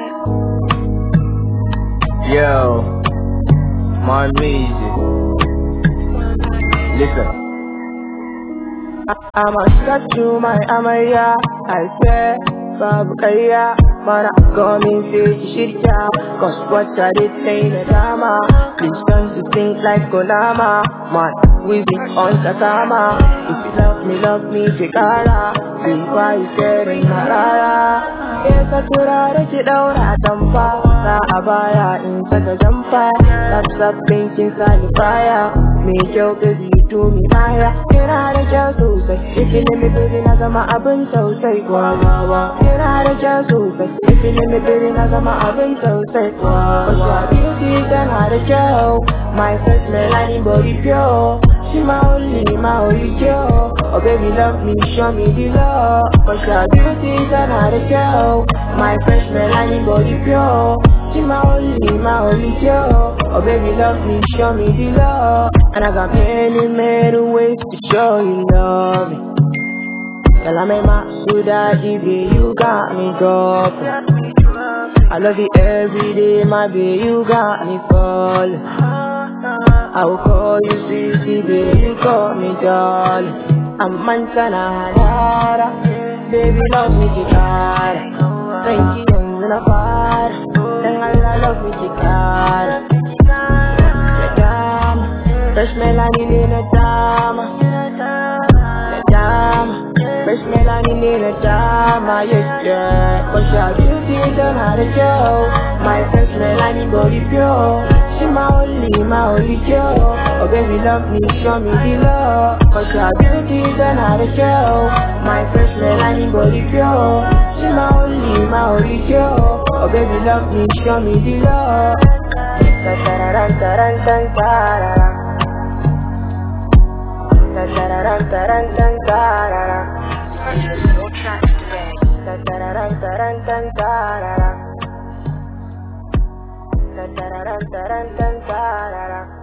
Yo, my music. Listen. I'ma shut you my amarya, I swear, babu kaya, mana coming face shirya, cause what I did say in the drama, please don't you think like Konama, man, we be on Satama, if you love me, Chikara, see why you staring Harara. Esa turare ki daura tamfa, sa a baya in saka jamfa, sab thinking salifaya, me kyau baby do me haya, kina da kyau sosai, ikini mi biri na zama abin tausayi, wa wa wa, kina da kyau sosai, ikini mi biri na zama abin tausayi, wa wa, beauty tana da kyau, my first Melanie body pure, she my only girl, oh baby love me, show me the love, cause your beauty tana da kyau. My fresh Melanie body pure, she my only girl. Oh baby love me, show me the love, and I got many ways to show you love me. Girl, I made my Suda baby, you got me dropping. I love you every day, my baby, you got me falling. I will call you sweetie, baby, you call me darling. I'm Montana, baby, love me, Chikara. Thank you, and a far. Then I love me, Chikara. The dama, fresh Melanie in a dama. The dama, fresh Melanie in a dama. Yes, yeah. Cause your beauty done how to show. My fresh Melanie body pure. She my only girl. Oh baby love me, show me the love, cause your beauty done how to show. My fresh Melanie body pure, she my only girl. Oh baby love me, show me the love. Ta-ta-ra-ran, ta-ran, tan, ta-ra-ra. Ta-ta-ra-ran, ta-ran, tan, ta-ra-ra. Ta-ta-ra-ran, ta-ran, tan, ta-ra-ra. Ta-ta-ra-ran, ta-ran, tan, ta-ra-ra.